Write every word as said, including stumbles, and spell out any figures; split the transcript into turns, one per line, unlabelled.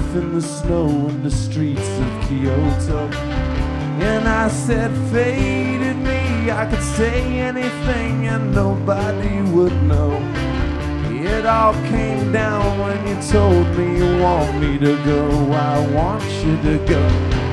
in the snow in the streets of Kyoto. And I said, faded me, I could say anything and nobody would know. It all came down when you told me you want me to go. I want you to go.